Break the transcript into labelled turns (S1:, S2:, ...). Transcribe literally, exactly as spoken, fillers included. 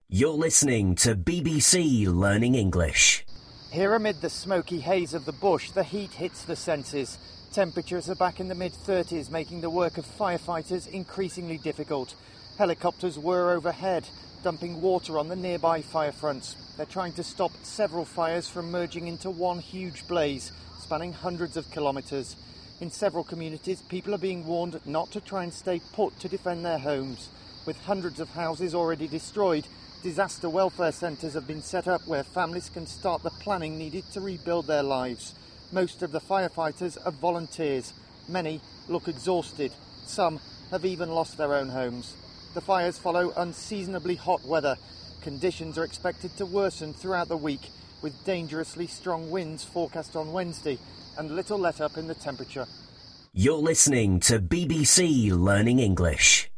S1: You're listening to B B C Learning English.
S2: Here amid the smoky haze of the bush, the heat hits the senses. Temperatures are back in the mid thirties, making the work of firefighters increasingly difficult. Helicopters whir overhead, dumping water on the nearby fire fronts. They're trying to stop several fires from merging into one huge blaze, spanning hundreds of kilometres. In several communities, people are being warned not to try and stay put to defend their homes. With hundreds of houses already destroyed, disaster welfare centres have been set up where families can start the planning needed to rebuild their lives. Most of the firefighters are volunteers. Many look exhausted. Some have even lost their own homes. The fires follow unseasonably hot weather. Conditions are expected to worsen throughout the week, with dangerously strong winds forecast on Wednesday and little let-up in the temperature.
S1: You're listening to B B C Learning English.